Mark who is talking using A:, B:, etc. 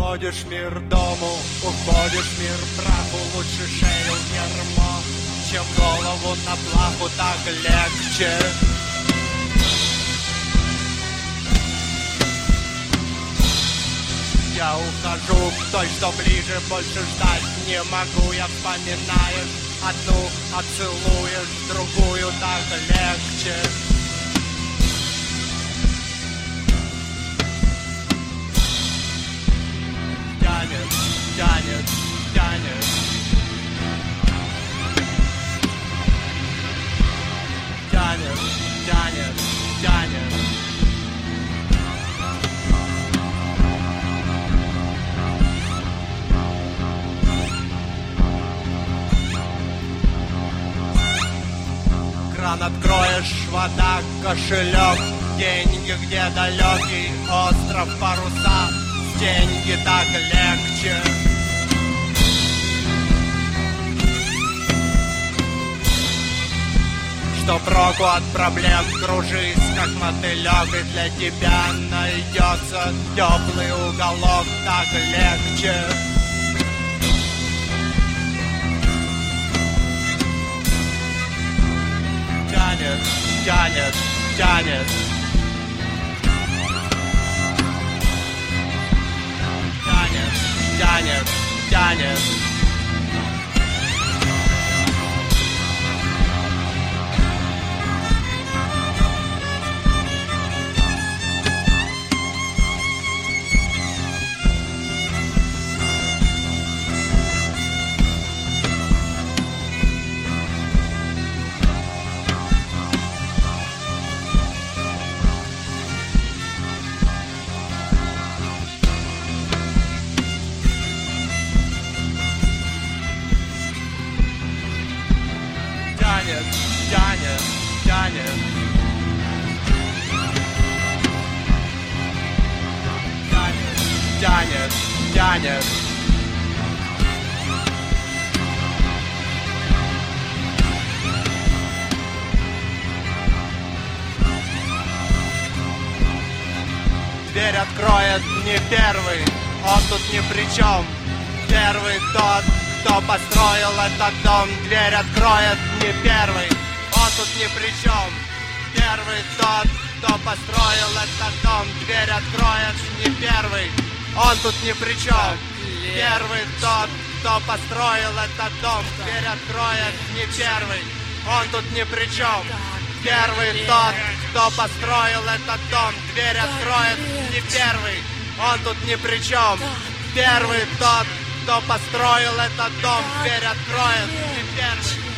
A: Уходишь мир дому, уходишь мир браку. Лучше шею в ярмо, чем голову на плаху, так легче. Я ухожу к той, что ближе, больше ждать не могу. Я вспоминаешь одну, а целуешь другую, так легче. Тянет, тянет, тянет. Тянет, тянет, тянет. Кран откроешь, вода, кошелек, деньги где далекий остров, паруса, деньги так легче. Что проку от проблем, кружись как мотылек, и для тебя найдется теплый уголок, так легче. Тянет, тянет, тянет. Тянет, тянет, тянет. Тянет, тянет, тянет. Тянет, тянет, тянет. Дверь откроет не первый, он тут ни при чем. Первый тот, кто построил этот дом. Дверь откроет не первый, он тут ни при чем. Первый тот, кто построил этот дом. Дверь откроет не первый, он тут ни при чем. Первый тот, кто построил этот дом. Дверь откроет не первый, он тут ни при чем. Первый тот, кто построил этот дом. Дверь откроет не первый, он тут ни при чем. Первый тот, кто построил этот дом, дверь откроет не первый.